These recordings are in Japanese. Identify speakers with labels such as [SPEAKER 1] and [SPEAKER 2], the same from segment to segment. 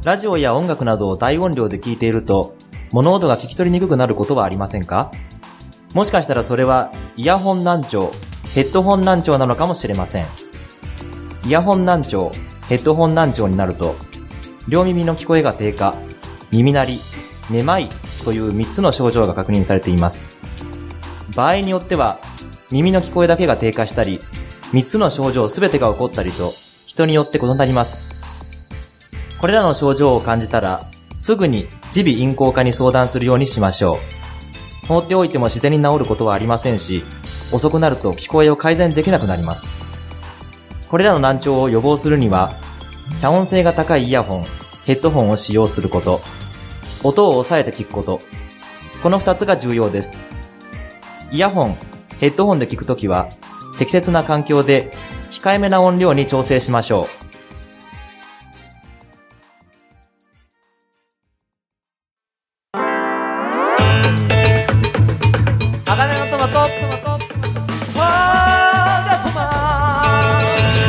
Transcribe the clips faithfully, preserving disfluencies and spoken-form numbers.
[SPEAKER 1] ラジオや音楽などを大音量で聞いていると、物音が聞き取りにくくなることはありませんか？もしかしたらそれはイヤホン難聴、ヘッドホン難聴なのかもしれません。イヤホン難聴、ヘッドホン難聴になると、両耳の聞こえが低下、耳鳴り、めまいというみっつの症状が確認されています。場合によっては、耳の聞こえだけが低下したり、みっつの症状すべてが起こったりと、人によって異なります。これらの症状を感じたら、すぐに耳鼻咽喉科に相談するようにしましょう。放っておいても自然に治ることはありませんし、遅くなると聞こえを改善できなくなります。これらの難聴を予防するには、遮音性が高いイヤホン、ヘッドホンを使用すること、音を抑えて聞くこと、このふたつが重要です。イヤホン、ヘッドホンで聞くときは、適切な環境で控えめな音量に調整しましょう。
[SPEAKER 2] 鋼のトマト、トマト、トマト、わーがトマ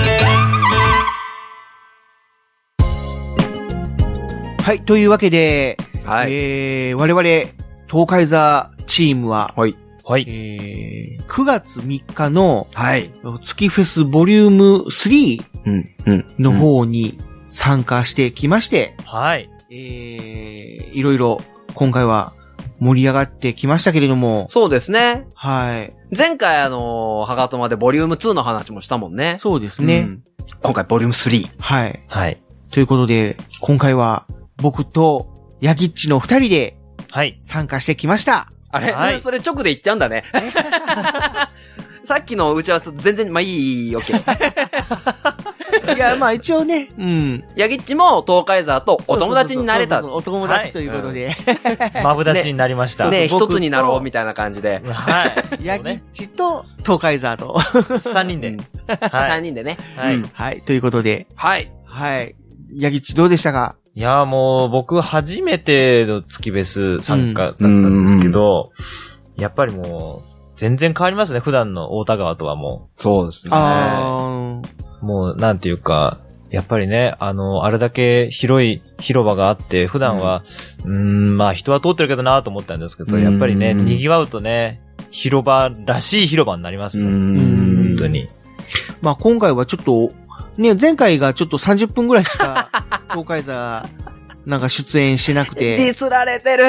[SPEAKER 3] ー。はい、というわけで、
[SPEAKER 2] はい、
[SPEAKER 3] えー、我々、東海座チームは、
[SPEAKER 2] はい。
[SPEAKER 1] はい。
[SPEAKER 3] えー、くがつみっかの、
[SPEAKER 2] はい。
[SPEAKER 3] 月フェスボリュームスリーの方に参加してきまして、
[SPEAKER 1] はい。
[SPEAKER 3] えー、いろいろ今回は盛り上がってきましたけれども。
[SPEAKER 2] そうですね。
[SPEAKER 3] はい。
[SPEAKER 2] 前回あのー、ハガトマでボリュームツーの話もしたもんね。
[SPEAKER 3] そうですね。うん、
[SPEAKER 2] 今回ボリュームスリー。
[SPEAKER 3] はい。
[SPEAKER 1] はい。
[SPEAKER 3] ということで、今回は僕とヤギッチの二人で、はい。参加してきました。
[SPEAKER 2] あれ、はい、それ直で言っちゃうんだね。さっきの打ち合わせ全然、まあいい、オッケ
[SPEAKER 3] ー。いや、まあ一応ね、うん。
[SPEAKER 2] ヤギッチも東海座とお友達になれた。
[SPEAKER 3] お友達ということで。
[SPEAKER 1] マブダチになりました。
[SPEAKER 2] ね、一つになろうみたいな感じで。
[SPEAKER 1] はい。
[SPEAKER 3] ヤギッチと東海座と。
[SPEAKER 1] さんにんで。
[SPEAKER 2] さんにんでね。
[SPEAKER 3] はい。はい。ということで。
[SPEAKER 2] はい。
[SPEAKER 3] はい。ヤギッチどうでしたか？
[SPEAKER 1] いや、もう、僕、初めての月フェス参加だったんですけど、うん、やっぱりもう、全然変わりますね、普段の大田川とはもう。
[SPEAKER 2] そうですね。
[SPEAKER 3] あ
[SPEAKER 1] もう、なんていうか、やっぱりね、あの、あれだけ広い広場があって、普段は、うん、うーんまあ人は通ってるけどなと思ったんですけど、やっぱりね、賑わうとね、広場らしい広場になりますね。本当に。
[SPEAKER 3] まあ今回はちょっと、ね、前回がちょっとさんじゅっぷんぐらいしか、東海座、なんか出演してなくて。
[SPEAKER 2] ディスられてる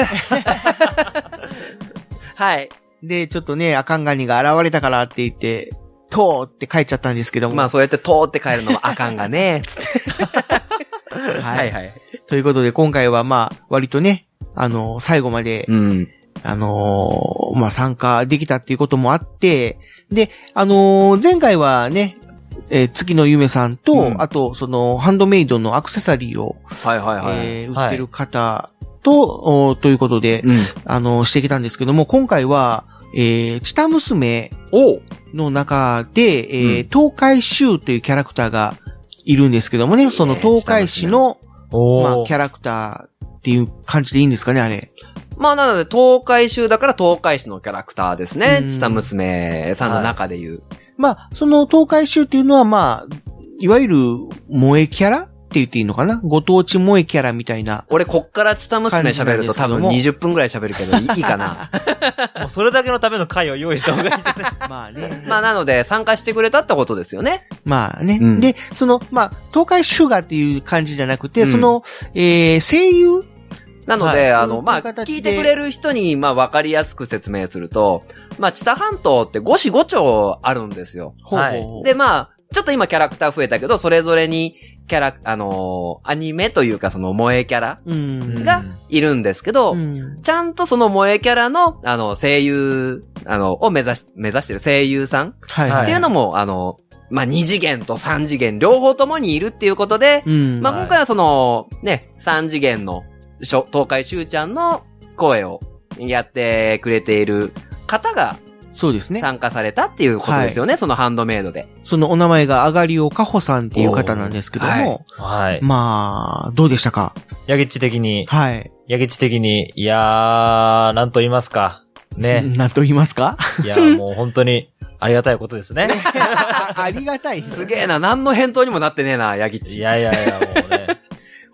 [SPEAKER 2] はい。
[SPEAKER 3] で、ちょっとね、アカンガニが現れたからって言って、とーって帰っちゃったんですけども。
[SPEAKER 2] まあそうやってとーって帰るのはアカンがね、つって。はいはい。
[SPEAKER 3] ということで今回はまあ、割とね、あの、最後まで、うん、あのー、まあ参加できたっていうこともあって、で、あのー、前回はね、えー、月のゆめさんと、うん、あと、その、ハンドメイドのアクセサリーを、
[SPEAKER 2] はいはいはい。
[SPEAKER 3] えー、売ってる方と、はい、ということで、うん、あの、してきたんですけども、今回は、えー、チタ娘の中で、えー、うん、東海衆というキャラクターがいるんですけどもね、その東海市の、まあ、キャラクターっていう感じでいいんですかね、あれ。
[SPEAKER 2] まあ、なので、東海衆だから東海市のキャラクターですね。チタ娘さんの中でいう。はい、
[SPEAKER 3] まあ、その東海衆っていうのは、まあ、いわゆる萌えキャラって言っていいのかな、ご当地萌えキャラみたいな。
[SPEAKER 2] 俺、こっからチタ娘喋ると多分にじゅっぷんくらい喋るけど、いいかな。
[SPEAKER 1] もうそれだけのための回を用意した方がいいんじゃない
[SPEAKER 3] まあね。
[SPEAKER 2] まあ、なので、参加してくれたってことですよね。
[SPEAKER 3] まあね。うん、で、その、まあ、東海衆がっていう感じじゃなくて、うん、その、えー、声優
[SPEAKER 2] なので、はい、あの、まあ、聞いてくれる人に、まあ、わかりやすく説明すると、まあ、知多半島ってご市ご町あるんですよ。
[SPEAKER 1] はい。
[SPEAKER 2] で、まあ、ちょっと今キャラクター増えたけど、それぞれにキャラ、あのー、アニメというかその萌えキャラがいるんですけど、ちゃんとその萌えキャラの、あの、声優、あの、を目指し、目指してる声優さんっていうのも、はい、あの、まあ、に次元とさん次元両方ともにいるっていうことで、うん、まあ、今回はその、ね、さん次元の東海しゅうちゃんの声をやってくれている方が、
[SPEAKER 3] そうですね。
[SPEAKER 2] 参加されたっていうことですよね、はい、そのハンドメイドで。
[SPEAKER 3] そのお名前があがりおかほさんっていう方なんですけども、
[SPEAKER 1] はい。
[SPEAKER 3] まあ、どうでしたか？
[SPEAKER 1] ヤギッチ的に。
[SPEAKER 3] はい。
[SPEAKER 1] ヤギッチ的に、いやー、なんと言いますか。ね。
[SPEAKER 3] なんと言いますか？
[SPEAKER 1] いやー、もう本当に、ありがたいことですね。
[SPEAKER 3] ありがたい。
[SPEAKER 2] すげえな、何の返答にもなってねえな、ヤギッチ。
[SPEAKER 1] いやいやいや、もうね。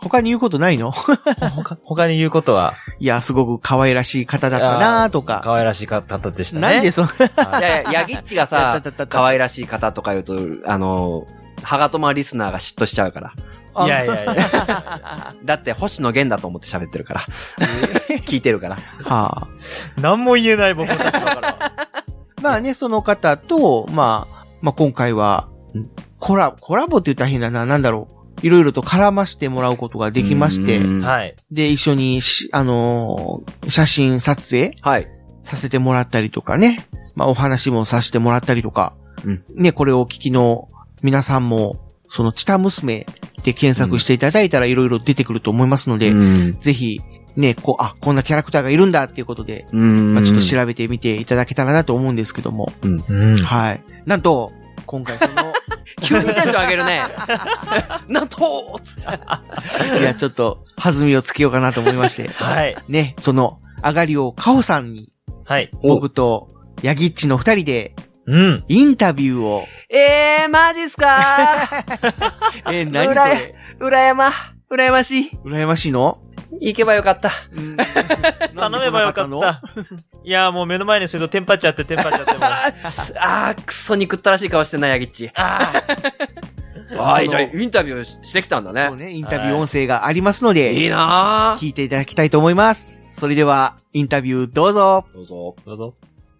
[SPEAKER 3] 他に言うことないの？
[SPEAKER 1] 他、他に言うことは。
[SPEAKER 3] いや、すごく可愛らしい方だったなとか。
[SPEAKER 1] 可愛らしい方でしたね。
[SPEAKER 3] なんでそん
[SPEAKER 2] な。いやいや、ヤギッチがさ、可愛らしい方とか言うと、あの、ハガトマリスナーが嫉妬しちゃうから。
[SPEAKER 1] いやいやいや。
[SPEAKER 2] だって星野源だと思って喋ってるから。聞いてるから。
[SPEAKER 3] はあ。
[SPEAKER 1] 何も言えない僕たちだから。
[SPEAKER 3] まあね、その方と、まあ、まあ今回は、コラボ、コラボって言ったら変だな、なんだろう。いろいろと絡ましてもらうことができまして、
[SPEAKER 1] はい。
[SPEAKER 3] で、一緒にし、あのー、写真撮影はい。させてもらったりとかね。まあお話もさせてもらったりとか。うん。ね、これをお聞きの皆さんも、その、チタ娘で検索していただいたらいろいろ出てくると思いますので、うん、ぜひ、ね、こう、あ、こんなキャラクターがいるんだっていうことで、うん、まあちょっと調べてみていただけたらなと思うんですけども、うんうん、はい。なんと、今回その、
[SPEAKER 2] 急にテンション上げるね。なんとつ
[SPEAKER 3] っていや、ちょっと、弾みをつけようかなと思いまして、
[SPEAKER 1] はい。
[SPEAKER 3] ね、その、あがりをかほさんに、はい。僕と、ヤギッチの二人で、うん。インタビューを。
[SPEAKER 2] えー、マジっすかー
[SPEAKER 3] えー、何それ
[SPEAKER 2] うらやま、うらやましい。
[SPEAKER 3] うらやましいの
[SPEAKER 2] 行けばよかった。うん、
[SPEAKER 1] 頼めばよかった。いや、もう目の前にするとテンパっちゃって、テンパっちゃっても。
[SPEAKER 2] あー、くそ憎ったらしい顔してんな、ヤギッチ。あー。はい、じゃあ、インタビューしてきたんだね。
[SPEAKER 3] そうね、インタビュー音声がありますので。
[SPEAKER 2] いいなー。
[SPEAKER 3] 聞いていただきたいと思います。それでは、インタビューどうぞ。
[SPEAKER 2] どうぞ。
[SPEAKER 1] どうぞ。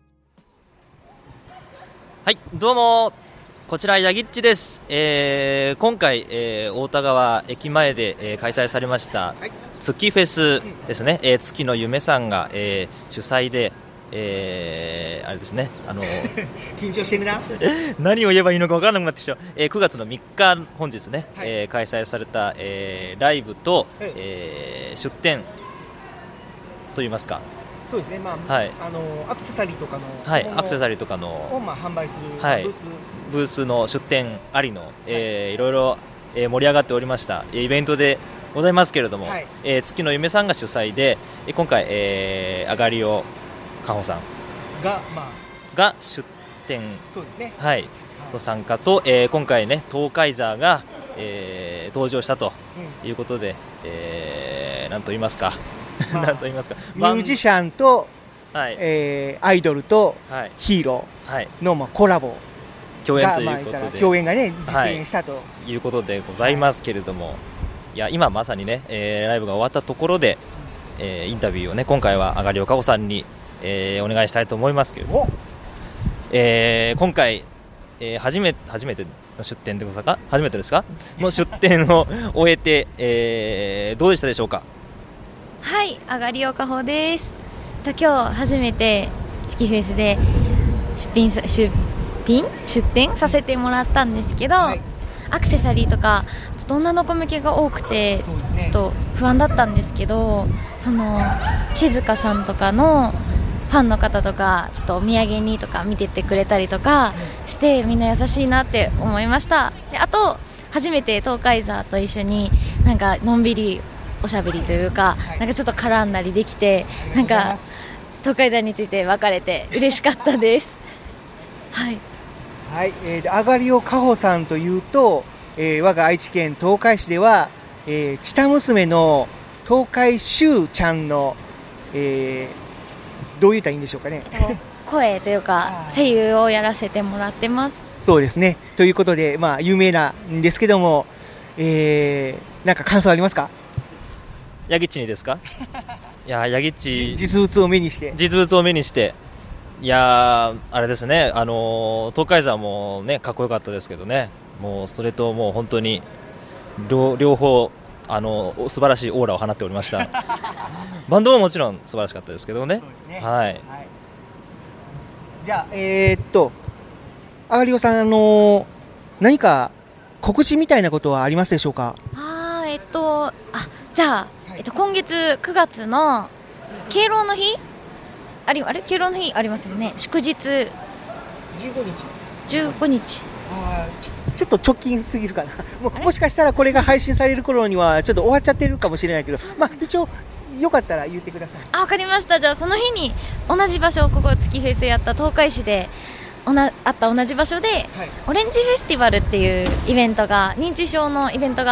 [SPEAKER 1] はい、どうも、こちらヤギッチです。えー、今回、えー、大田川駅前で、えー、開催されました、はい、月フェスですね、えー、月の夢さんが、えー、主催で、えー、あれですね、あの
[SPEAKER 3] 緊張してるな
[SPEAKER 1] 何を言えばいいのか分からなくなってきた、えー、くがつのみっか本日ね、はい、えー、開催された、えー、ライブと、はい、えー、出展といいますか、
[SPEAKER 3] そうですね、まあ、はい、あのアクセサリーとかの、
[SPEAKER 1] はい、アクセサリーとかの
[SPEAKER 3] を、まあ、販売するブース、
[SPEAKER 1] はい、ブースの出店ありの、えー、いろいろ、えー、盛り上がっておりましたイベントでございますけれども、はい、えー、月の夢さんが主催で、えー、今回、えー、あがりおかほさん
[SPEAKER 3] が、まあ、
[SPEAKER 1] が出展、
[SPEAKER 3] そうですね、
[SPEAKER 1] はい、はい、と参加と、えー、今回ね東海ザーが、えー、登場したということで、うん、えー、なんと言いますかまあ、なんと言いますか
[SPEAKER 3] ミュージシャンと、はい、えー、アイドルとヒーローの、まあ、コラボ
[SPEAKER 1] 共演ということで、
[SPEAKER 3] まあ、共演がね実現したと、
[SPEAKER 1] はい、いうことでございますけれども、はい、いや今まさにね、えー、ライブが終わったところで、えー、インタビューをね今回はあがりおかほさんに、えー、お願いしたいと思いますけれども、えー、今回、えー、初め初めての出展でございますか初めてですかの出展を終えて、えー、どうでしたでしょうか。
[SPEAKER 4] はい、あがりおかほです。と今日初めて月フェスで出品出品出展させてもらったんですけど、はい、アクセサリーとかちょっと女の子向けが多くて、ね、ちょっと不安だったんですけど、その静香さんとかのファンの方とかちょっとお土産にとか見てってくれたりとかしてみんな優しいなって思いました。であと初めて東海ザーと一緒になんかのんびりおしゃべりというか、はい、なんかちょっと絡んだりできて、なんか東海ザーについて分かれて嬉しかったですはい、
[SPEAKER 3] はい、えー、あがりおかほさんというと、えー、我が愛知県東海市では、えー、チタ娘の東海秀ちゃんの、えー、どう言ったらいいんでしょうかね
[SPEAKER 4] 声というか声優をやらせてもらってます。
[SPEAKER 3] そうですね、ということで、まあ、有名なんですけども、えー、なんか感想ありますか。
[SPEAKER 1] ヤギッチにですかいやヤギッチ
[SPEAKER 3] 実物を目にして
[SPEAKER 1] 実物を目にしていやあれですね、あの東海ザーもねかっこよかったですけどね、もうそれともう本当に 両, 両方あの素晴らしいオーラを放っておりましたバンドももちろん素晴らしかったですけどね。そうですね、はい、はい、
[SPEAKER 3] じゃあえー、っとあがりおさん、あの何か告知みたいなことはありますでしょうか。
[SPEAKER 4] あーえっとあじゃあえっと、今月くがつの敬老の日あれ、あれ敬老の日ありますよね。祝日じゅう
[SPEAKER 3] ごにち
[SPEAKER 4] じゅうごにち
[SPEAKER 3] あち ょ, ちょっと直近すぎるかな も, もしかしたらこれが配信される頃にはちょっと終わっちゃってるかもしれないけど、まあ、一応よかったら言ってください。
[SPEAKER 4] あ、わかりました。じゃあその日に同じ場所、ここ月フェスやった東海市でおなあった同じ場所で、はい、オレンジフェスティバルっていうイベントが認知症のイベントが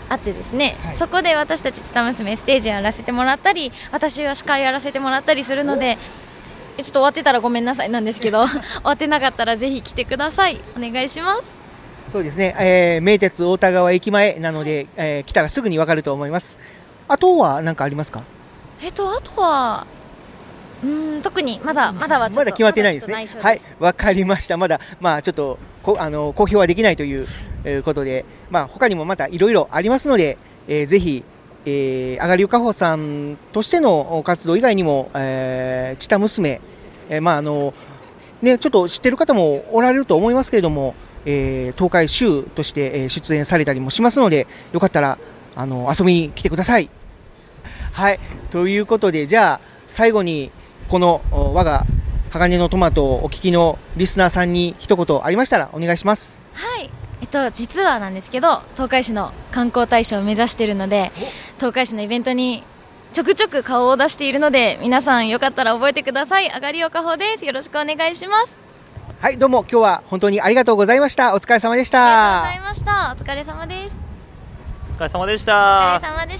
[SPEAKER 4] あってですね、はい、そこで私たちチタ娘ステージやらせてもらったり、私は司会やらせてもらったりするので、ちょっと終わってたらごめんなさいなんですけど終わってなかったらぜひ来てください。お願いします。
[SPEAKER 3] そうですね、えー、名鉄太田川駅前なので、えー、来たらすぐにわかると思います。あとは何かありますか？
[SPEAKER 4] えっとあとはうーん特にまだまだはちょっと
[SPEAKER 3] まだ決まってないですね。はい、わかりました。まだまあちょっとこあの公表はできないという、えー、ことで、まあ他にもまたいろいろありますので、えー、ぜひ、えー、あがりおかほさんとしての活動以外にも、えー、チタ娘、えー、まああのねちょっと知ってる方もおられると思いますけれども、えー、東海州として出演されたりもしますので、よかったらあの遊びに来てください。はい、ということで、じゃあ最後にこの我が鋼のトマトをお聞きのリスナーさんに一言ありましたらお願いします。
[SPEAKER 4] はい、えっと実はなんですけど、東海市の観光大使を目指しているので、東海市のイベントにちょくちょく顔を出しているので、皆さんよかったら覚えてください。あがりおかほです。よろしくお願いします。
[SPEAKER 3] はい、どうも今日は本当にありがとうございました。お疲れ様でした。
[SPEAKER 4] ありがとうございました。お疲れ様です。
[SPEAKER 1] お疲れ様でした。
[SPEAKER 4] お疲れ様でした。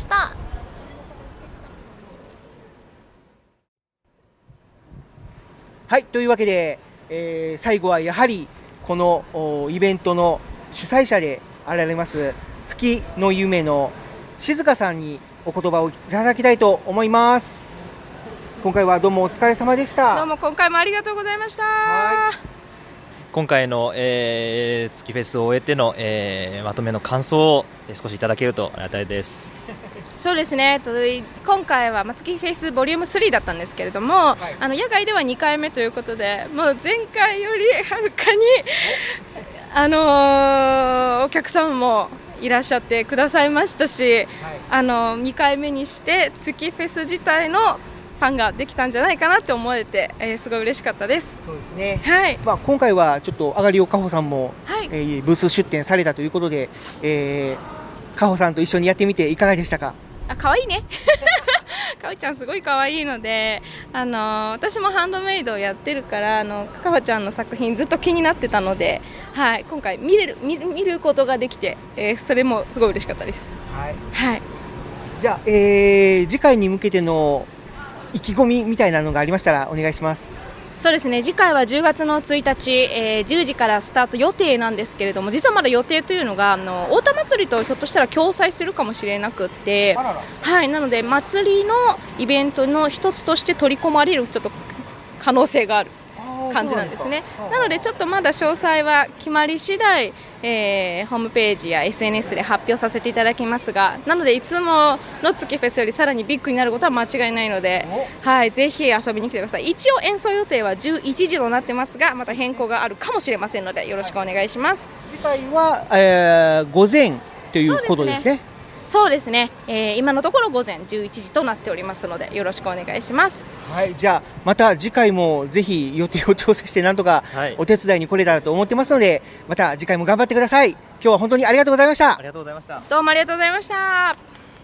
[SPEAKER 3] はい、というわけで、えー、最後はやはりこのイベントの主催者であられます月の夢の静香さんにお言葉をいただきたいと思います。今回はどうもお疲れ様でした。
[SPEAKER 5] どうも今回もありがとうございました。はい、
[SPEAKER 1] 今回の、えー、月フェスを終えての、えー、まとめの感想を少しいただけるとありがたいです。
[SPEAKER 5] そうですね、今回は月フェスボリュームスリーだったんですけれども、はい、あの野外ではにかいめということで、もう前回よりはるかに、あのー、お客様もいらっしゃってくださいましたし、はい、あのにかいめにして月フェス自体のファンができたんじゃないかなって思えて、えー、すごい嬉しかったです。
[SPEAKER 3] そうですね、
[SPEAKER 5] はい、
[SPEAKER 3] まあ、今回はちょっとあがりおかほさんも、はい、えー、ブース出展されたということで、えー、かほさんと一緒にやってみていかがでしたか？
[SPEAKER 5] あ、可愛いねかおちゃんすごい可愛いので、あのー、私もハンドメイドをやってるから、あのかほちゃんの作品ずっと気になってたので、はい、今回見れる 見, 見ることができて、えー、それもすごい嬉しかったです。はい、はい、
[SPEAKER 3] じゃあ、えー、次回に向けての意気込みみたいなのがありましたらお願いします。
[SPEAKER 5] そうですね、次回はじゅうがつのついたち、えー、じゅうじからスタート予定なんですけれども、実はまだ予定というのがあの太田祭りとひょっとしたら共催するかもしれなくて、あらら、はい、なので祭りのイベントの一つとして取り込まれるちょっと可能性がある感じなんですね。なのでちょっとまだ詳細は決まり次第、えー、ホームページや エスエヌエス で発表させていただきますが、なのでいつもの月フェスよりさらにビッグになることは間違いないので、はい、ぜひ遊びに来てください。一応演奏予定はじゅういちじとなってますが、また変更があるかもしれませんのでよろしくお願いします。
[SPEAKER 3] 次回は、えー、午前ということですね。
[SPEAKER 5] そうですね、えー、今のところ午前じゅういちじとなっておりますのでよろしくお願いします。
[SPEAKER 3] はい、じゃあまた次回もぜひ予定を調整してなんとかお手伝いに来れたらと思ってますので、また次回も頑張ってください。今日は本当にありがとうございました。
[SPEAKER 1] ありがとうございました。
[SPEAKER 5] どうもありがとうございました。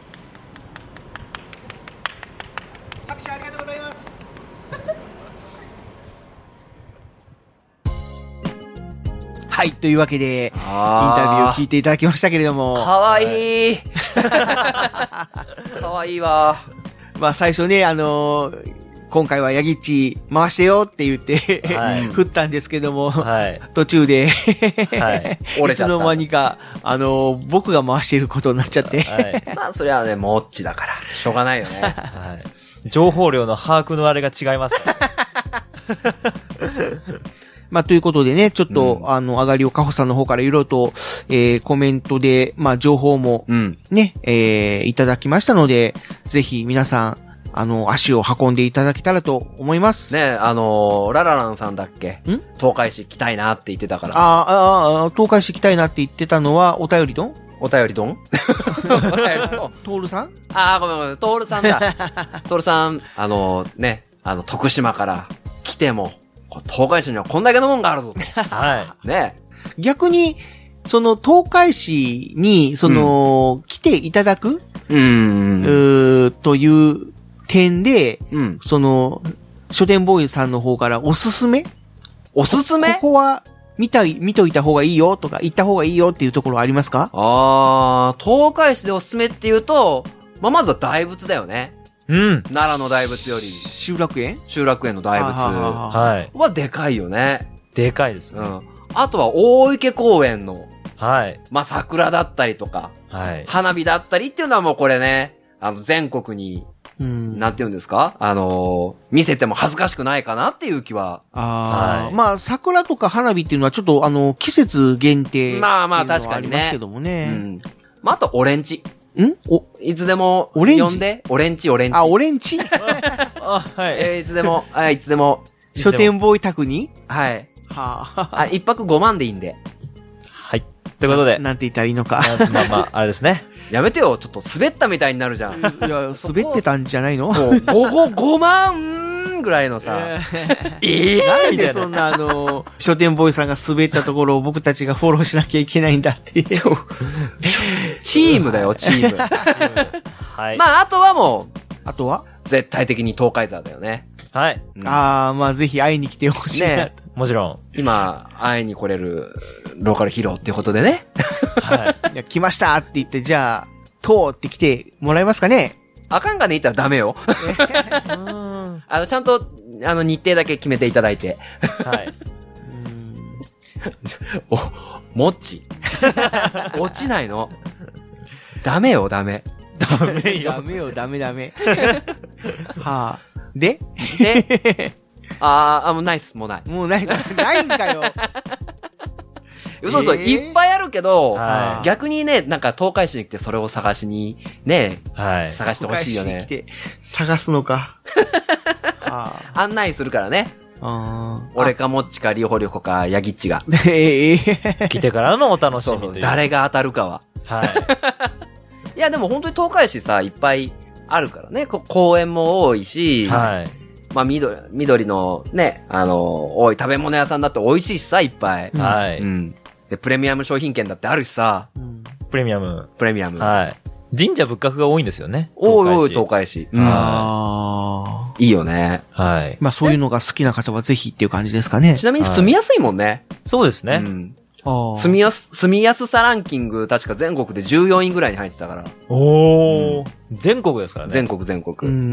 [SPEAKER 3] 拍手ありがとうございます。はい、というわけでインタビューを聞いていただきましたけれども、
[SPEAKER 2] かわいいかわいいわ。
[SPEAKER 3] まあ最初ね、あのー、今回はヤギッチ回してよって言って、はい、振ったんですけども、はい、途中で、はい、いつの間にか、あのー、僕が回していることになっちゃって、はい、
[SPEAKER 2] まあそれはね、もっちだからしょうがないよね。はい、
[SPEAKER 1] 情報量の把握のあれが違いますから。
[SPEAKER 3] まあ、ということでね、ちょっと、うん、あの、あがりおかほさんの方からいろいろと、えー、コメントで、まあ、情報も、ね、うん、えー、いただきましたので、ぜひ皆さん、あの、足を運んでいただけたらと思います。
[SPEAKER 2] ね、あのー、ララランさんだっけ？ん？東海市来たいなって言ってたから。
[SPEAKER 3] ああ、ああ、東海市来たいなって言ってたのは、お便りどん？
[SPEAKER 2] お便りどん？お便りどん？
[SPEAKER 3] トールさん？
[SPEAKER 2] ああ、ごめんごめん、トールさんだ。トールさん、あのー、ね、あの、徳島から来ても、東海市にはこんだけのもんがあるぞと。はい。ね。
[SPEAKER 3] 逆に、その東海市に、その、うん、来ていただく、うん、うーという点で、うん、その、書店ボーイさんの方からおすすめ
[SPEAKER 2] おすすめ
[SPEAKER 3] ここは、 見たい、見といた方がいいよとか、行った方がいいよっていうところありますか？
[SPEAKER 2] あー、東海市でおすすめっていうと、まあ、まずは大仏だよね。
[SPEAKER 1] うん。
[SPEAKER 2] 奈良の大仏より。
[SPEAKER 3] 集落園？
[SPEAKER 2] 集落園の大仏
[SPEAKER 1] はい。
[SPEAKER 2] はでかいよね。
[SPEAKER 1] でかいですね。
[SPEAKER 2] うん。あとは大池公園の、
[SPEAKER 1] はい。
[SPEAKER 2] まあ、桜だったりとか、
[SPEAKER 1] はい。
[SPEAKER 2] 花火だったりっていうのはもうこれね、あの、全国に、うん、なんて言うんですか？あのー、見せても恥ずかしくないかなっていう気は。
[SPEAKER 3] ああ、はい、まあ、桜とか花火っていうのはちょっとあの、季節限定。
[SPEAKER 2] まあまあ確かにね。
[SPEAKER 3] ありますけどもね。うん。
[SPEAKER 2] まあ、あと、オレンジ。
[SPEAKER 3] んお、
[SPEAKER 2] いつでも、
[SPEAKER 3] オレンジ
[SPEAKER 2] 呼んで、オレンジ、オレンジ。
[SPEAKER 3] あ、オレンジ
[SPEAKER 2] あ、はい。えー、いつでも、あ、いつでも。
[SPEAKER 3] 書店ボーイ宅に
[SPEAKER 2] はい。
[SPEAKER 3] はあ。
[SPEAKER 2] あ、一泊ごまんでいいんで。
[SPEAKER 1] はい。ということで。
[SPEAKER 3] なんて言ったらいいのか。
[SPEAKER 1] まあまあ、あれですね。
[SPEAKER 2] やめてよ、ちょっと滑ったみたいになるじゃん。い
[SPEAKER 3] や、滑ってたんじゃないの？
[SPEAKER 2] もう、ご、ご、ごまんぐらいのさ。
[SPEAKER 3] えー、なんでそんなあの、書店ボーイさんが滑ったところを僕たちがフォローしなきゃいけないんだって。
[SPEAKER 2] チームだよ、チーム。はい。まあ、あとはもう、
[SPEAKER 3] あとは
[SPEAKER 2] 絶対的に東海座だよね。
[SPEAKER 1] はい。
[SPEAKER 3] うん、ああ、まあぜひ会いに来てほしいな。ね、
[SPEAKER 1] もちろん。
[SPEAKER 2] 今、会いに来れるローカルヒーローってことでね。
[SPEAKER 3] はい。いや、来ましたって言って、じゃあ、通って来てもらえますかね？
[SPEAKER 2] あかんがね言ったらダメよ。あの、ちゃんと、あの、日程だけ決めていただいて。はい。お、もっち。落ちないの。ダメよ、ダメ。
[SPEAKER 3] ダメよ。ダメよ、ダメダメ。はあ。で
[SPEAKER 2] で、あー、あ、もうないっす、もうない。
[SPEAKER 3] もうない、ないんかよ。
[SPEAKER 2] そうそう、いっぱいあるけど、はい、逆にね、なんか東海市に来てそれを探しに、ね、はい、探してほしいよね。
[SPEAKER 3] 東海市に来て探すのか。
[SPEAKER 2] はあ、案内するからね。あ俺かもっちかリオホリョコかヤギッチが。
[SPEAKER 1] ええ来てからのお楽しみという。
[SPEAKER 2] そうそう、誰が当たるかは。はい。いや、でも本当に東海市さ、いっぱいあるからね。公園も多いし、はい。まあ、緑、緑のね、あの、多い食べ物屋さんだって美味しいしさ、いっぱい。はい。うん。で、プレミアム商品券だってあるしさ。うん、
[SPEAKER 1] プレミアム。
[SPEAKER 2] プレミアム。
[SPEAKER 1] はい。神社仏閣が多いんですよね。
[SPEAKER 2] 多い多い、東海市。うん、ああ。いいよね。
[SPEAKER 3] はい。まあ、そういうのが好きな方はぜひっていう感じですかね。
[SPEAKER 2] ちなみに住みやすいもんね。はい、
[SPEAKER 1] そうですね。
[SPEAKER 2] うん。住みやす、住みやすさランキング、確か全国でじゅうよんいぐらいに入ってたから。
[SPEAKER 1] おー。うん、全国ですからね。
[SPEAKER 2] 全国全国。うん。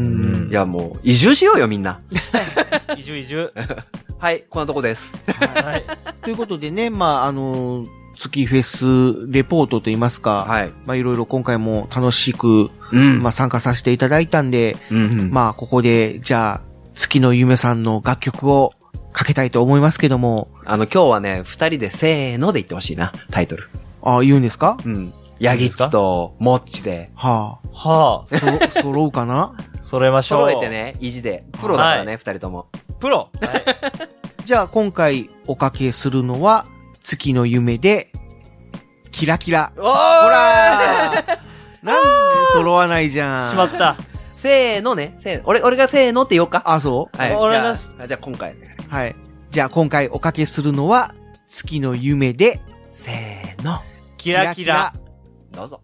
[SPEAKER 2] いや、もう、移住しようよ、みんな。
[SPEAKER 1] 移住移住。
[SPEAKER 2] はい、こんなとこです。
[SPEAKER 3] はい。ということでね、まあ、あのー、月フェスレポートと言いますか。はい。まあ、いろいろ今回も楽しく、うん、まあ、参加させていただいたんで、うんうん、まあ、ここで、じゃあ、月の夢さんの楽曲を、かけたいと思いますけども。
[SPEAKER 2] あの、今日はね、二人でせーので言ってほしいな、タイトル。
[SPEAKER 3] ああ、言うんですか？
[SPEAKER 2] うん。ヤギッチとモッチで。
[SPEAKER 3] はあ。はあ。そ、揃うかな？
[SPEAKER 1] 揃えましょう。
[SPEAKER 2] 揃えてね、意地で。プロだからね、二、はい、人とも。
[SPEAKER 1] プロはい。
[SPEAKER 3] じゃあ、今回おかけするのは、月の夢で、キラキラ。
[SPEAKER 2] おーほら
[SPEAKER 3] ーなんで揃わないじゃん。
[SPEAKER 1] しまった。
[SPEAKER 2] せーのね。せーの。俺、俺がせーのって言おうか。
[SPEAKER 3] あ、そう
[SPEAKER 2] はい。
[SPEAKER 1] お願いします。
[SPEAKER 2] じゃあ今回。
[SPEAKER 3] はい。じゃあ今回おかけするのは、月の夢で、
[SPEAKER 2] せーの。
[SPEAKER 1] キラキラ。
[SPEAKER 2] どうぞ。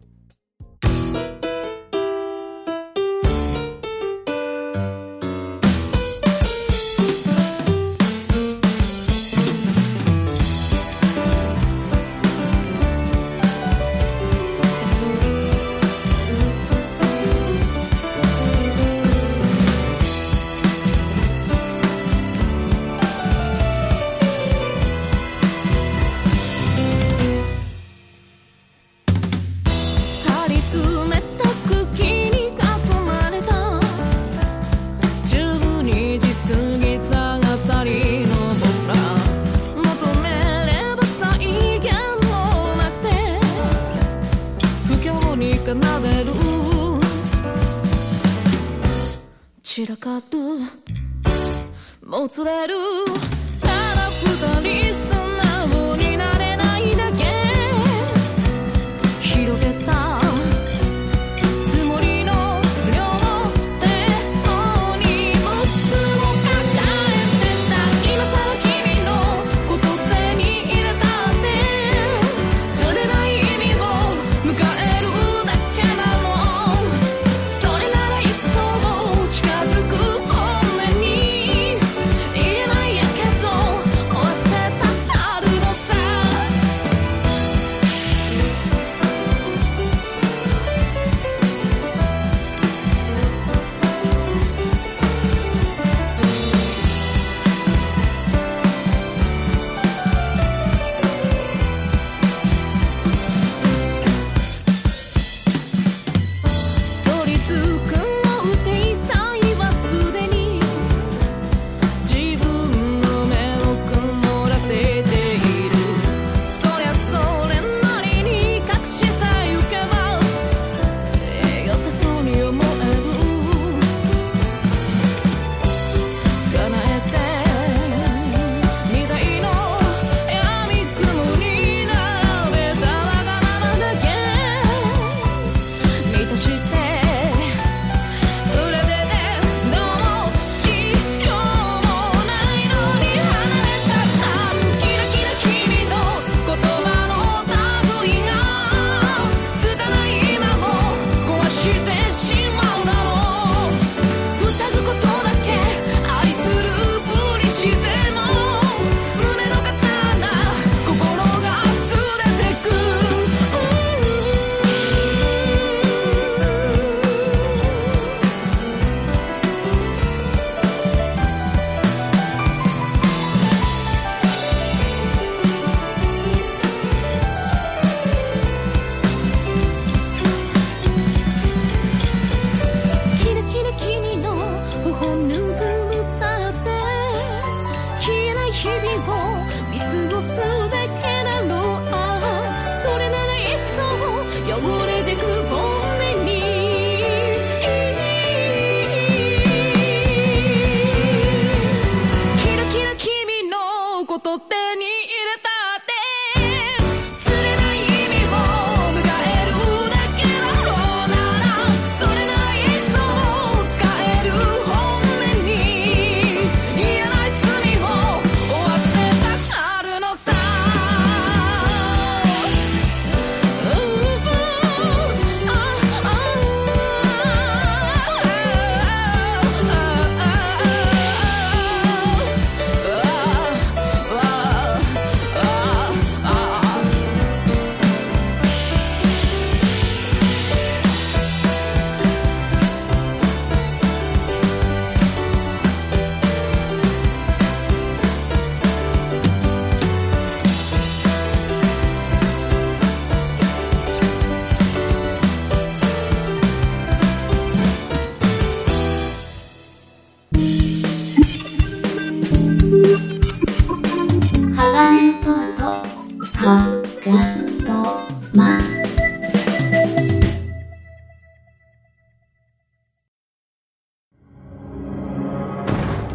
[SPEAKER 6] 散らかるもつれるただ二人素直になれないだけ広げたつもりの両手にブツを抱えてた今さら君のこと手に入れたって釣れない意味を迎えるだけなのそれならいっそ近づく本音に言えないやけど忘れた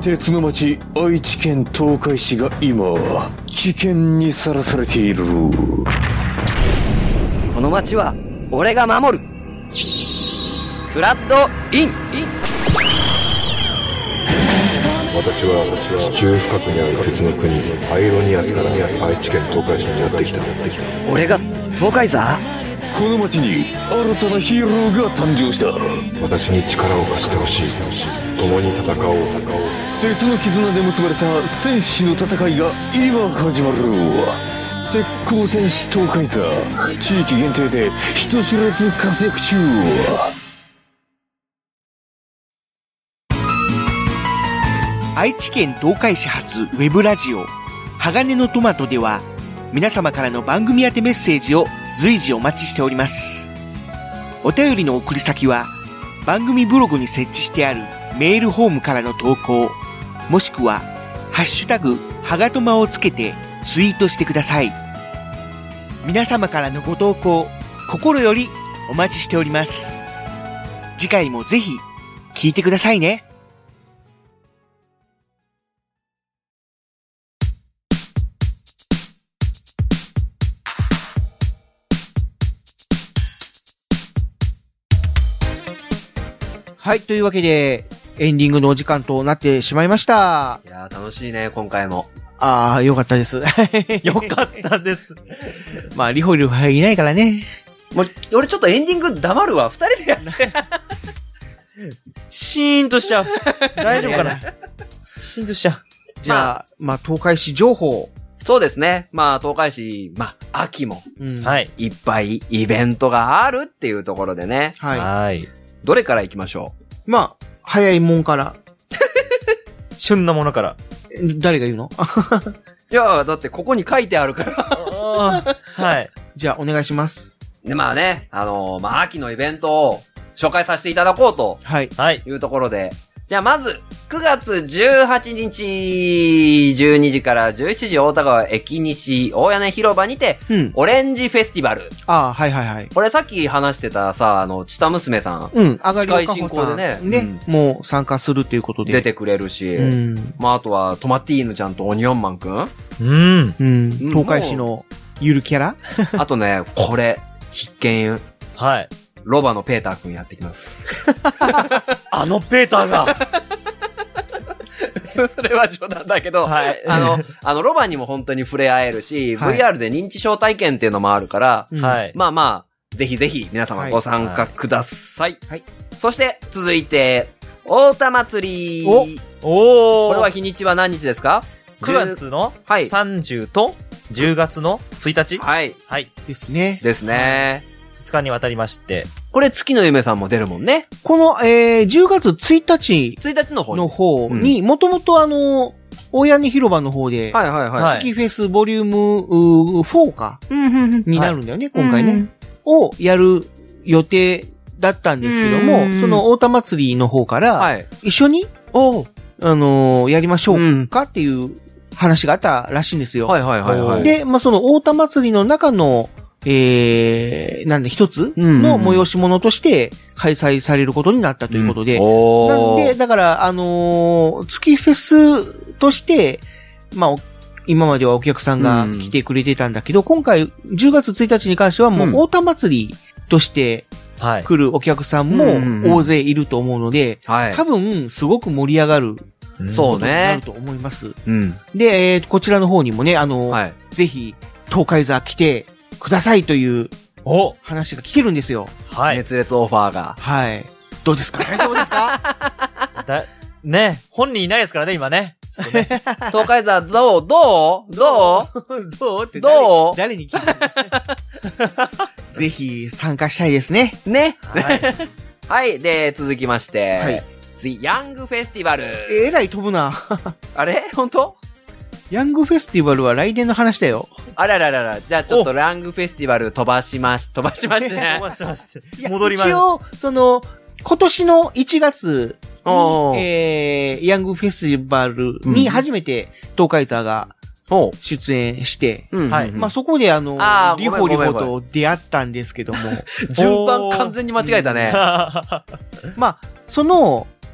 [SPEAKER 7] 鉄の町愛知県東海市が今危険にさらされている。
[SPEAKER 8] この町は俺が守る。フラッドイン。
[SPEAKER 9] 私は地中深くにある鉄の国アイロニアスから愛知県東海市にやってきた。
[SPEAKER 8] 俺が東海座？
[SPEAKER 7] この町に新たなヒーローが誕生した。
[SPEAKER 9] 私に力を貸してほしい。共に戦おう。
[SPEAKER 7] 鉄の絆で結ばれた戦士の戦いが今始まる。鉄鋼戦士東海座、地域限定で人知れず活躍中。
[SPEAKER 3] 愛知県東海市発ウェブラジオ鋼のトマトでは皆様からの番組宛てメッセージを随時お待ちしております。お便りの送り先は番組ブログに設置してあるメールフォームからの投稿、もしくはハッシュタグはがとまをつけてツイートしてください。皆様からのご投稿心よりお待ちしております。次回もぜひ聞いてくださいね。はい、というわけで、エンディングのお時間となってしまいました。
[SPEAKER 2] いやー楽しいね、今回も。
[SPEAKER 3] ああ、よかったです。
[SPEAKER 1] よかったです。
[SPEAKER 3] まあ、リホリホはいないからね。
[SPEAKER 2] もう、俺ちょっとエンディング黙るわ、二人でやって。
[SPEAKER 1] シーンとしちゃう。大丈夫かな。シーンとしちゃう。
[SPEAKER 3] じゃあ、まあ、東海市情報。
[SPEAKER 2] そうですね。まあ、東海市、まあ、秋も、
[SPEAKER 1] うん、はい。
[SPEAKER 2] いっぱいイベントがあるっていうところでね。
[SPEAKER 3] はい。
[SPEAKER 1] はい。
[SPEAKER 2] どれから行きましょ
[SPEAKER 3] う。まあ、早いもんから。
[SPEAKER 1] 旬なものから。
[SPEAKER 3] 誰が言うの
[SPEAKER 2] いや、だってここに書いてあるから。
[SPEAKER 1] はい。
[SPEAKER 3] じゃあ、お願いします。
[SPEAKER 2] で、まあね、あのー、まあ、秋のイベントを紹介させていただこうと。
[SPEAKER 3] はい。
[SPEAKER 1] はい。
[SPEAKER 2] いうところで。じゃあ、まず、くがつじゅうはちにち、じゅうにじからじゅうしちじ、大田川駅西大屋根広場にて、うん、オレンジフェスティバル。
[SPEAKER 3] ああ、はいはいはい。
[SPEAKER 2] これさっき話してたさ、あの、チタ娘さん。
[SPEAKER 3] うん、あがりおかほさん。
[SPEAKER 2] 司会進行でね。
[SPEAKER 3] ね、うん、もう参加するということで。
[SPEAKER 2] 出てくれるし。うん、まあ、あとは、トマティーヌちゃんとオニオンマンくん。
[SPEAKER 1] うん。
[SPEAKER 3] うん。東海市のゆるキャラ
[SPEAKER 2] あとね、これ、必見。
[SPEAKER 1] はい。
[SPEAKER 2] ロバのペーターくんやってきます。
[SPEAKER 1] あのペーターが
[SPEAKER 2] それは冗談だけど、はい、あの、あの、ロバにも本当に触れ合えるし、はい、ブイアール で認知症体験っていうのもあるから、はい、まあまあ、ぜひぜひ皆様ご参加ください。はい。そして、続いて、大田祭り。おおこれは日にちは何日ですか？
[SPEAKER 1] くがつのさんじゅうとじゅうがつのついたち。
[SPEAKER 2] はい。
[SPEAKER 1] はい。
[SPEAKER 3] ですね。
[SPEAKER 2] ですね。
[SPEAKER 1] ふつかにわたりまして。
[SPEAKER 2] これ月の夢さんも出るもんね。
[SPEAKER 3] この、えー、じゅうがつついたち。
[SPEAKER 2] ついたちの方に。
[SPEAKER 3] の方に、もともとあの、大屋根広場の方で、
[SPEAKER 2] はいはいはい。
[SPEAKER 3] 月フェスボリュームフォーか。になるんだよね、今回ね。をやる予定だったんですけども、その大田祭りの方から、一緒に、あの、やりましょうかっていう話があったらしいんですよ。
[SPEAKER 2] はいはいはいはい。
[SPEAKER 3] で、まあ、その大田祭りの中の、えー、なんで一つの催し物として開催されることになったということで、うん、なので、だから、あのー、月フェスとして、まあ、今まではお客さんが来てくれてたんだけど、うん、今回じゅうがつついたちに関してはもう大田祭りとして来るお客さんも大勢いると思うので、はい、多分すごく盛り上がる。
[SPEAKER 2] そうね。
[SPEAKER 3] なると思います。
[SPEAKER 2] うん、
[SPEAKER 3] で、えー、こちらの方にもね、あのーはい、ぜひ、東海座来て、くださいというお話が来てるんですよ。
[SPEAKER 2] はい。熱烈オファーが。
[SPEAKER 3] はい。どうですか？大丈夫ですか？
[SPEAKER 1] だね、本人いないですからね、今ね。ちょっとね
[SPEAKER 2] 東海座どうどうどう
[SPEAKER 3] どうって
[SPEAKER 2] どう
[SPEAKER 3] 誰に聞いてるぜひ参加したいですね。
[SPEAKER 2] ね。はい。はい。で、続きまして。はい。次、ヤングフェスティバル。
[SPEAKER 3] えらい飛ぶな。
[SPEAKER 2] あれ本当？
[SPEAKER 3] ヤングフェスティバルは来年の話だよ。
[SPEAKER 2] あらららら。じゃあちょっとヤングフェスティバル飛ばしまし、飛ばしましてね。
[SPEAKER 1] 飛ばしまして。戻ります。
[SPEAKER 3] 一応、その、今年のいちがつに、えー、ヤングフェスティバルに初めて東海座が出演して、うん、はい。まあ、そこであの、あリホリホと出会ったんですけども。
[SPEAKER 2] 順番完全に間違えたね。
[SPEAKER 3] まあ、その、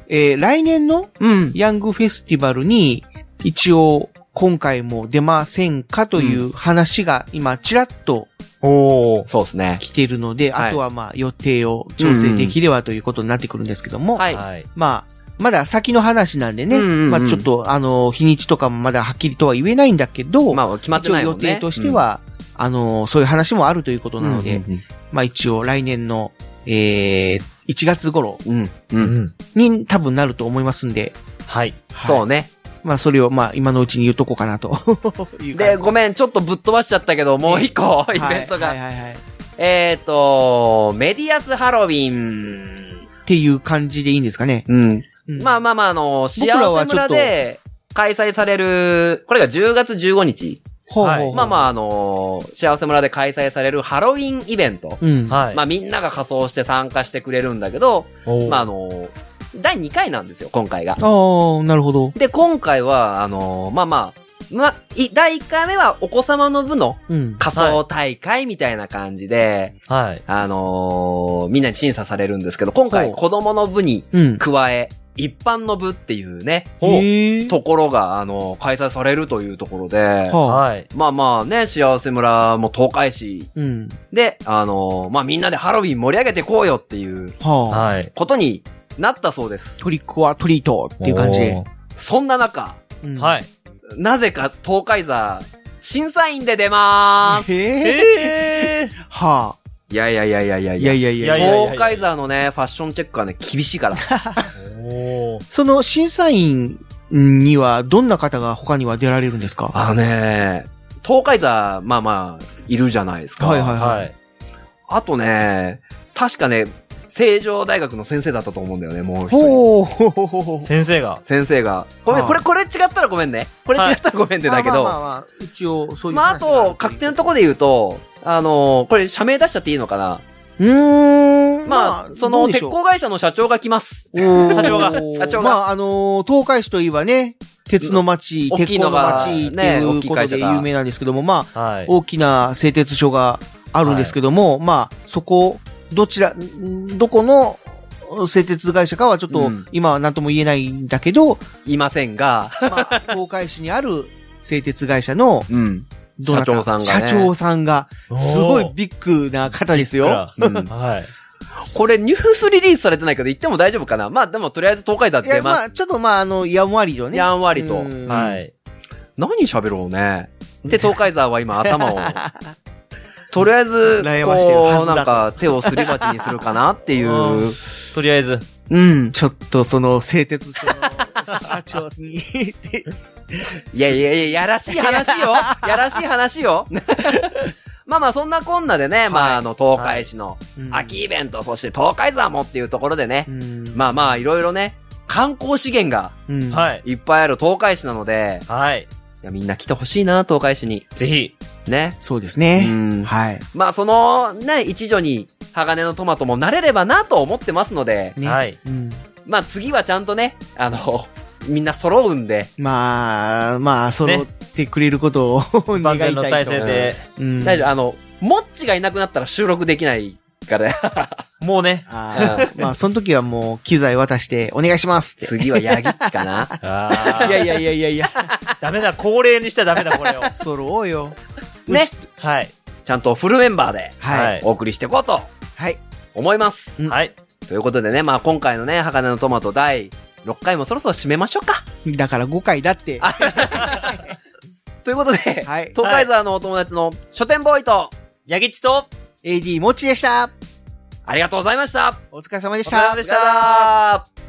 [SPEAKER 3] えー、来年の
[SPEAKER 2] うん。
[SPEAKER 3] ヤングフェスティバルに、一応、今回も出ませんかという話が今、ちらっと
[SPEAKER 1] おー。
[SPEAKER 2] そうですね。
[SPEAKER 3] 来てるので、
[SPEAKER 2] はい
[SPEAKER 3] あとはまあ、予定を調整できればということになってくるんですけども、
[SPEAKER 2] はい。
[SPEAKER 1] はい。
[SPEAKER 3] まあ、まだ先の話なんでね、
[SPEAKER 2] うんうんうん
[SPEAKER 3] まあちょっと、あの、日にちとかもまだはっきりとは言えないんだけど、
[SPEAKER 2] まあ、決まってないもんね。
[SPEAKER 3] 一応予定としては、あの、そういう話もあるということなので、
[SPEAKER 2] うんうん
[SPEAKER 3] まあ一応来年の、えー、いちがつ頃
[SPEAKER 2] うん。う。
[SPEAKER 1] うんん。
[SPEAKER 3] に多分なると思いますんで、
[SPEAKER 1] はい。
[SPEAKER 3] う。
[SPEAKER 2] そうね。
[SPEAKER 3] まあそれをまあ今のうちに言っとこうかなという感じ。
[SPEAKER 2] で、ごめん、ちょっとぶっ飛ばしちゃったけど、もう一個、イベントが。
[SPEAKER 3] はいはいはいはい。
[SPEAKER 2] えっと、メディアスハロウィン。
[SPEAKER 3] っていう感じでいいんですかね。
[SPEAKER 2] うん。
[SPEAKER 3] うん
[SPEAKER 2] まあまあまあ、あの、幸
[SPEAKER 3] 僕らは
[SPEAKER 2] せ村で開催される、これがじゅうがつじゅうごにち。
[SPEAKER 3] ほうほうほう
[SPEAKER 1] はい
[SPEAKER 2] まあまあ、あの、幸せ村で開催されるハロウィンイベント。
[SPEAKER 3] うん。
[SPEAKER 1] はい。
[SPEAKER 2] まあみんなが仮装して参加してくれるんだけど、
[SPEAKER 1] おー
[SPEAKER 2] まああの、だいにかいなんですよ、今回が。
[SPEAKER 3] ああ、なるほど。
[SPEAKER 2] で、今回は、あの、まあまあ、ま、い、だいいっかいめはお子様の部の
[SPEAKER 3] うん。
[SPEAKER 2] 仮装大会みたいな感じで、
[SPEAKER 1] はい。
[SPEAKER 2] あのーみんなに審査されるんですけど、今回
[SPEAKER 3] ほう
[SPEAKER 2] 子供の部に
[SPEAKER 3] うん。
[SPEAKER 2] 加え、一般の部っていうね、
[SPEAKER 1] ほう
[SPEAKER 3] へえ。
[SPEAKER 2] ところが、あの、開催されるというところで、
[SPEAKER 3] はあ。
[SPEAKER 1] はい。
[SPEAKER 2] まあまあね、幸せ村も東海市
[SPEAKER 3] うん。
[SPEAKER 2] で、あのーまあみんなでハロウィン盛り上げてこうよっていう
[SPEAKER 3] はあ。
[SPEAKER 1] はい。
[SPEAKER 2] ことになったそうです。
[SPEAKER 3] トリックはトリートっていう感じで。
[SPEAKER 2] そんな中、
[SPEAKER 3] うん
[SPEAKER 1] はい。
[SPEAKER 2] なぜか東海座、審査員で出まーす。
[SPEAKER 3] へえ。
[SPEAKER 1] え
[SPEAKER 3] はあ。
[SPEAKER 2] いやいやいやいやいや
[SPEAKER 3] いやいやいや
[SPEAKER 1] いやいやいや
[SPEAKER 2] 東海座のね、ファッションチェックはね、厳しいから。
[SPEAKER 1] ー。おー。
[SPEAKER 3] その審査員にはどんな方が他には出られるんですか？
[SPEAKER 2] あのね、東海座、まあまあ、いるじゃないですか。
[SPEAKER 3] はいはい
[SPEAKER 1] はい。
[SPEAKER 2] あとね、確かね、成城大学の先生だったと思うんだよね、もう一人。
[SPEAKER 3] ほうほうほうほうほう。
[SPEAKER 1] 先生が。
[SPEAKER 2] 先生が。ごめん、
[SPEAKER 3] ああ
[SPEAKER 2] これ、これ違ったらごめんね。これ違ったらごめんってだけど。
[SPEAKER 3] まあまあまあまあ、一応そういう
[SPEAKER 2] まあ、あ
[SPEAKER 3] 話がる
[SPEAKER 2] と、確定のとこで言うと、あのーこれ、社名出しちゃっていいのかな？
[SPEAKER 3] うーん。
[SPEAKER 2] まあ、その、鉄工会社の社長が来ます。
[SPEAKER 3] 社
[SPEAKER 1] 社長が
[SPEAKER 2] 社長が
[SPEAKER 3] まあ、あのー、東海市といえばね、鉄の町、
[SPEAKER 2] 大き
[SPEAKER 3] 鉄工の
[SPEAKER 2] いのが
[SPEAKER 3] 町って
[SPEAKER 2] ね
[SPEAKER 3] いう
[SPEAKER 2] 大きい会社が
[SPEAKER 3] ことで有名なんですけども、まあ、
[SPEAKER 1] はい。
[SPEAKER 3] 大きな製鉄所があるんですけども、まあ、そこ、どちら、んどこの製鉄会社かはちょっと
[SPEAKER 2] うん
[SPEAKER 3] 今は何とも言えないんだけど、
[SPEAKER 2] いませんが、
[SPEAKER 3] まあ、東海市にある製鉄会社の
[SPEAKER 2] うん。
[SPEAKER 3] どなた
[SPEAKER 2] 社長さんがね
[SPEAKER 3] 社長さんが、すごいビッグな方ですよ。
[SPEAKER 2] うん
[SPEAKER 1] はい。
[SPEAKER 2] これニュースリリースされてないけど言っても大丈夫かな？まあでもとりあえず東海座
[SPEAKER 3] いや、
[SPEAKER 2] 出ます。
[SPEAKER 3] まあ、ちょっとまあ、あの、やんわりとね。
[SPEAKER 2] やんわりと。
[SPEAKER 3] うん
[SPEAKER 1] はい。
[SPEAKER 2] 何喋ろうね。で、東海座は今頭を、とりあえず、
[SPEAKER 3] 悩ましてるは
[SPEAKER 2] こう、
[SPEAKER 3] ずだ
[SPEAKER 2] なんか手をすり鉢にするかなっていう。
[SPEAKER 1] とりあえず。
[SPEAKER 2] うん。
[SPEAKER 3] ちょっとその製鉄所の社長に
[SPEAKER 2] いやいやいや、やらしい話よ。やらしい話よ。まあまあ、そんなこんなでね、まあ、あの、東海市の秋イベント、そして東海座もっていうところでね、まあまあ、いろいろね、観光資源が
[SPEAKER 3] うん
[SPEAKER 1] はい。
[SPEAKER 2] いっぱいある東海市なので、
[SPEAKER 1] はい。
[SPEAKER 2] いやみんな来てほしいな、東海市に。
[SPEAKER 1] ぜひ。
[SPEAKER 2] ね。
[SPEAKER 3] そうです
[SPEAKER 2] う
[SPEAKER 3] ね。
[SPEAKER 2] ん。
[SPEAKER 3] はい。
[SPEAKER 2] まあ、その、ね、一助に、鋼のトマトもなれればなと思ってますので、
[SPEAKER 3] ね
[SPEAKER 1] はい。
[SPEAKER 3] うん
[SPEAKER 2] まあ次はちゃんとね、あの、みんな揃うんで、
[SPEAKER 3] まあ、まあ、揃ってくれることを願
[SPEAKER 1] 万
[SPEAKER 3] いたいと。
[SPEAKER 1] 全の体制で。
[SPEAKER 3] うん
[SPEAKER 2] 大丈夫、あの、もっちがいなくなったら収録できないから、
[SPEAKER 1] もうね。
[SPEAKER 3] あーまあ、その時はもう、機材渡して、お願いしますって。
[SPEAKER 2] 次はヤギッチかな。
[SPEAKER 1] あ
[SPEAKER 3] いやいやいやいやいや、
[SPEAKER 1] ダメだ、恒例にしちゃダメだ、これを。
[SPEAKER 3] 揃おうよ。
[SPEAKER 2] ね。
[SPEAKER 1] はい。
[SPEAKER 2] ちゃんとフルメンバーで
[SPEAKER 3] はい。
[SPEAKER 2] お送りしていこうと
[SPEAKER 3] はい。
[SPEAKER 2] 思います。
[SPEAKER 3] うん
[SPEAKER 1] はい。
[SPEAKER 2] ということでね、まあ今回のね、鋼のトマトだいろっかいもそろそろ締めましょうか。
[SPEAKER 3] だからごかいだって。
[SPEAKER 2] ということで、
[SPEAKER 3] はい。
[SPEAKER 2] 東海沢のお友達の書店ボーイと、
[SPEAKER 1] ヤギッチと、
[SPEAKER 3] エーディー もちでした。
[SPEAKER 2] ありがとうございました。
[SPEAKER 3] お疲れ様でし
[SPEAKER 1] お疲れ様
[SPEAKER 3] た
[SPEAKER 1] で。した
[SPEAKER 2] お疲れ様でした。